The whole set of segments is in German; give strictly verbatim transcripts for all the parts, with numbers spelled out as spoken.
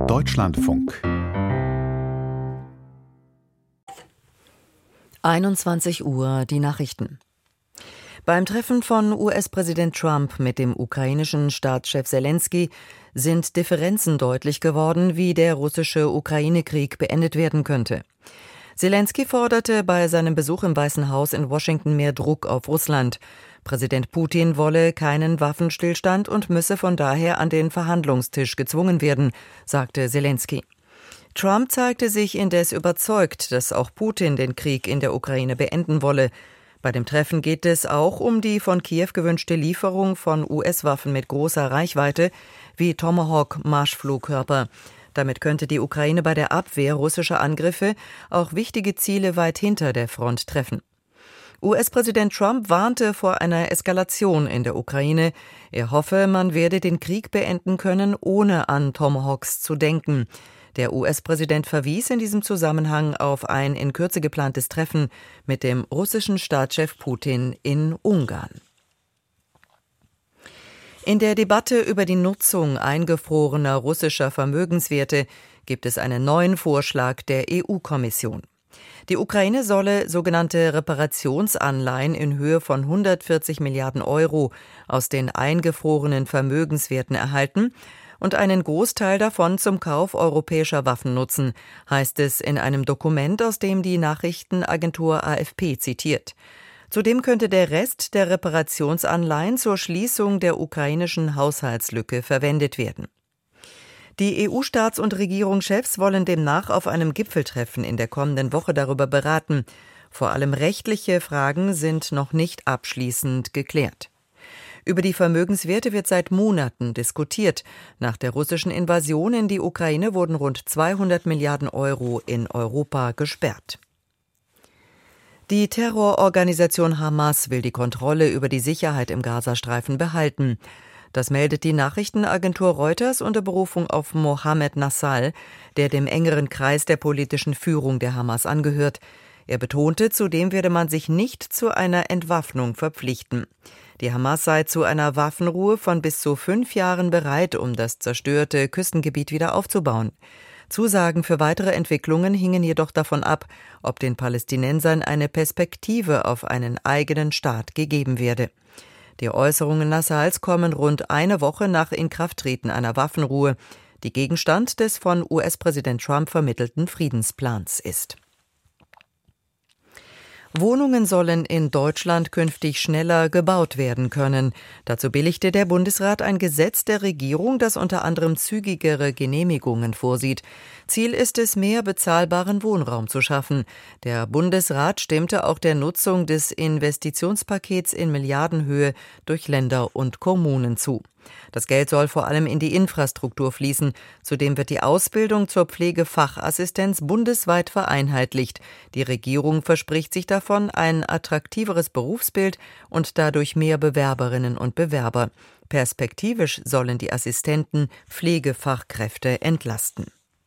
Deutschlandfunk. einundzwanzig Uhr, die Nachrichten. Beim Treffen von U S-Präsident Trump mit dem ukrainischen Staatschef Selenskyj sind Differenzen deutlich geworden, wie der russische Ukraine-Krieg beendet werden könnte. Selenskyj forderte bei seinem Besuch im Weißen Haus in Washington mehr Druck auf Russland. Präsident Putin wolle keinen Waffenstillstand und müsse von daher an den Verhandlungstisch gezwungen werden, sagte Selenskyj. Trump zeigte sich indes überzeugt, dass auch Putin den Krieg in der Ukraine beenden wolle. Bei dem Treffen geht es auch um die von Kiew gewünschte Lieferung von U S-Waffen mit großer Reichweite wie Tomahawk-Marschflugkörper. Damit könnte die Ukraine bei der Abwehr russischer Angriffe auch wichtige Ziele weit hinter der Front treffen. U S-Präsident Trump warnte vor einer Eskalation in der Ukraine. Er hoffe, man werde den Krieg beenden können, ohne an Tomahawks zu denken. Der U S-Präsident verwies in diesem Zusammenhang auf ein in Kürze geplantes Treffen mit dem russischen Staatschef Putin in Ungarn. In der Debatte über die Nutzung eingefrorener russischer Vermögenswerte gibt es einen neuen Vorschlag der E U-Kommission. Die Ukraine solle sogenannte Reparationsanleihen in Höhe von hundertvierzig Milliarden Euro aus den eingefrorenen Vermögenswerten erhalten und einen Großteil davon zum Kauf europäischer Waffen nutzen, heißt es in einem Dokument, aus dem die Nachrichtenagentur A F P zitiert. Zudem könnte der Rest der Reparationsanleihen zur Schließung der ukrainischen Haushaltslücke verwendet werden. Die E U-Staats- und Regierungschefs wollen demnach auf einem Gipfeltreffen in der kommenden Woche darüber beraten. Vor allem rechtliche Fragen sind noch nicht abschließend geklärt. Über die Vermögenswerte wird seit Monaten diskutiert. Nach der russischen Invasion in die Ukraine wurden rund zweihundert Milliarden Euro in Europa gesperrt. Die Terrororganisation Hamas will die Kontrolle über die Sicherheit im Gazastreifen behalten. Das meldet die Nachrichtenagentur Reuters unter Berufung auf Mohammed Nassal, der dem engeren Kreis der politischen Führung der Hamas angehört. Er betonte, zudem werde man sich nicht zu einer Entwaffnung verpflichten. Die Hamas sei zu einer Waffenruhe von bis zu fünf Jahren bereit, um das zerstörte Küstengebiet wieder aufzubauen. Zusagen für weitere Entwicklungen hingen jedoch davon ab, ob den Palästinensern eine Perspektive auf einen eigenen Staat gegeben werde. Die Äußerungen Nassals kommen rund eine Woche nach Inkrafttreten einer Waffenruhe, die Gegenstand des von U S-Präsident Trump vermittelten Friedensplans ist. Wohnungen sollen in Deutschland künftig schneller gebaut werden können. Dazu billigte der Bundesrat ein Gesetz der Regierung, das unter anderem zügigere Genehmigungen vorsieht. Ziel ist es, mehr bezahlbaren Wohnraum zu schaffen. Der Bundesrat stimmte auch der Nutzung des Investitionspakets in Milliardenhöhe durch Länder und Kommunen zu. Das Geld soll vor allem in die Infrastruktur fließen. Zudem wird die Ausbildung zur Pflegefachassistenz bundesweit vereinheitlicht. Die Regierung verspricht sich davon ein attraktiveres Berufsbild und dadurch mehr Bewerberinnen und Bewerber. Perspektivisch sollen die Assistenten Pflegefachkräfte entlasten.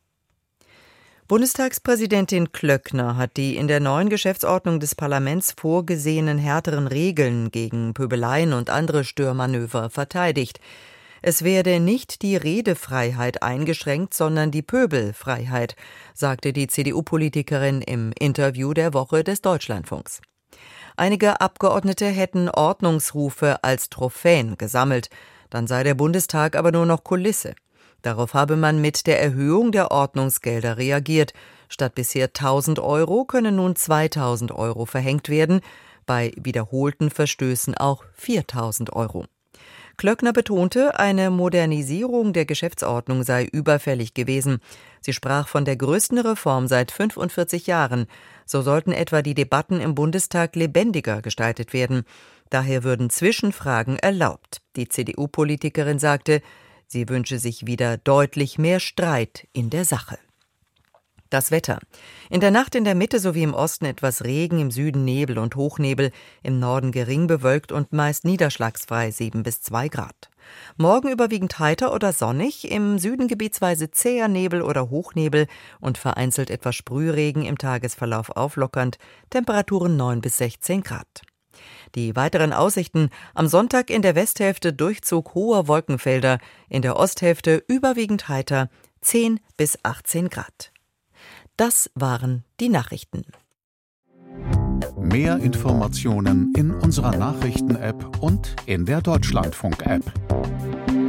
Bundestagspräsidentin Klöckner hat die in der neuen Geschäftsordnung des Parlaments vorgesehenen härteren Regeln gegen Pöbeleien und andere Störmanöver verteidigt. Es werde nicht die Redefreiheit eingeschränkt, sondern die Pöbelfreiheit, sagte die C D U-Politikerin im Interview der Woche des Deutschlandfunks. Einige Abgeordnete hätten Ordnungsrufe als Trophäen gesammelt, dann sei der Bundestag aber nur noch Kulisse. Darauf habe man mit der Erhöhung der Ordnungsgelder reagiert. Statt bisher tausend Euro können nun zweitausend Euro verhängt werden, bei wiederholten Verstößen auch viertausend Euro. Klöckner betonte, eine Modernisierung der Geschäftsordnung sei überfällig gewesen. Sie sprach von der größten Reform seit fünfundvierzig Jahren. So sollten etwa die Debatten im Bundestag lebendiger gestaltet werden. Daher würden Zwischenfragen erlaubt. Die C D U-Politikerin sagte, sie wünsche sich wieder deutlich mehr Streit in der Sache. Das Wetter. In der Nacht in der Mitte sowie im Osten etwas Regen, im Süden Nebel und Hochnebel, im Norden gering bewölkt und meist niederschlagsfrei sieben bis zwei Grad. Morgen überwiegend heiter oder sonnig, im Süden gebietsweise zäher Nebel oder Hochnebel und vereinzelt etwas Sprühregen, im Tagesverlauf auflockernd, Temperaturen neun bis sechzehn Grad. Die weiteren Aussichten: am Sonntag in der Westhälfte Durchzug hoher Wolkenfelder, in der Osthälfte überwiegend heiter, zehn bis achtzehn Grad. Das waren die Nachrichten. Mehr Informationen in unserer Nachrichten-App und in der Deutschlandfunk-App.